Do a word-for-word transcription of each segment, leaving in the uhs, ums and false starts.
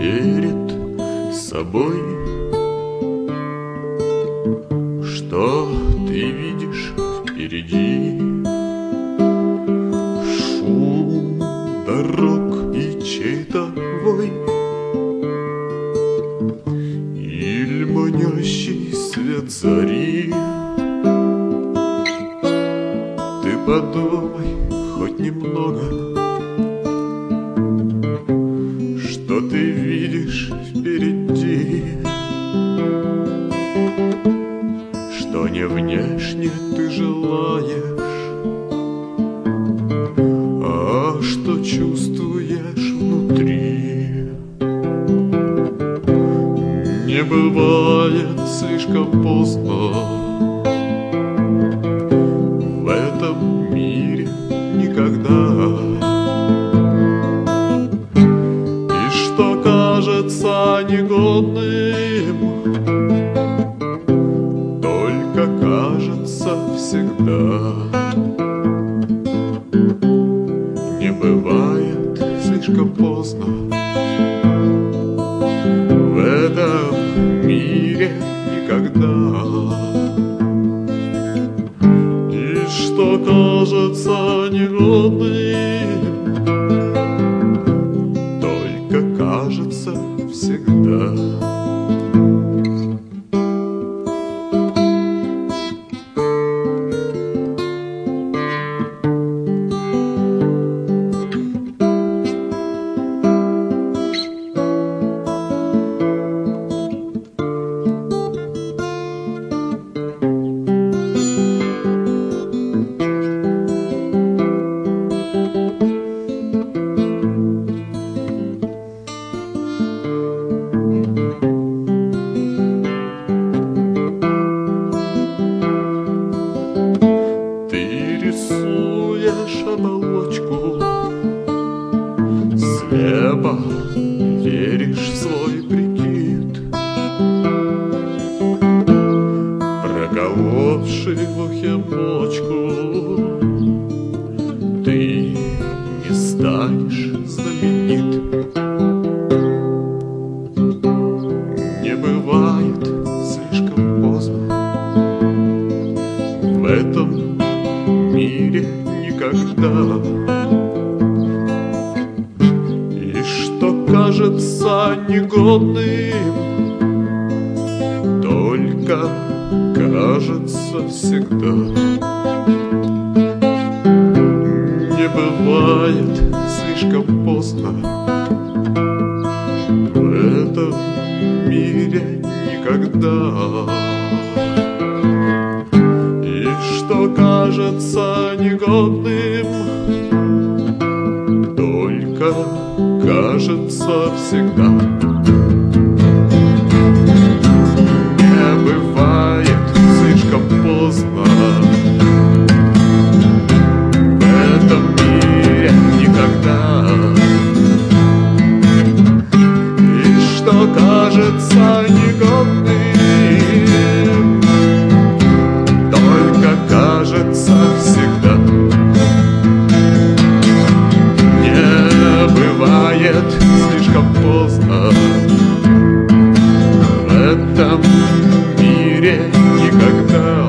перед собой. Что ты видишь впереди? Шум дорог и чей-то вой, или манящий свет зари. Ты подумай хоть немного, что ты видишь впереди, что не внешне ты желаешь, а что чувствуешь внутри. Не бывает слишком поздно в этом мире никогда. И что кажется негодным, только кажется всегда. Не бывает слишком поздно в этом мире никогда. И что кажется негодным, только кажется всегда. Рисуешь оболочку, слепо веришь в свой прикид, проколовший в ухе мочку, ты не станешь знаменит. Не бывает слишком поздно в этом мире никогда. И что кажется негодным, только кажется всегда. Не бывает слишком поздно в этом мире никогда. Что кажется негодным, только кажется всегда. Не бывает слишком поздно в этом мире никогда. И что кажется негодным, кажется всегда. Не бывает слишком поздно в этом мире никогда.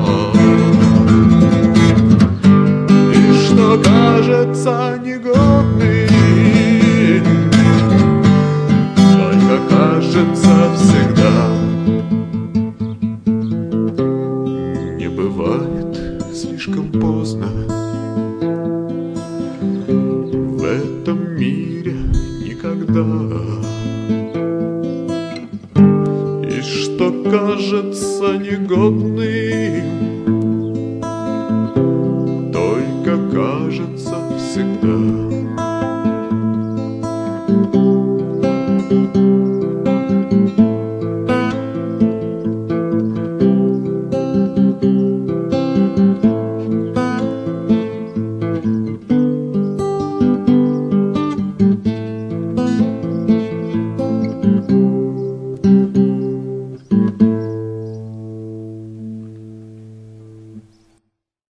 И что кажется негодным, только кажется всегда. Не бывает слишком поздно в этом мире никогда. И что кажется негодным,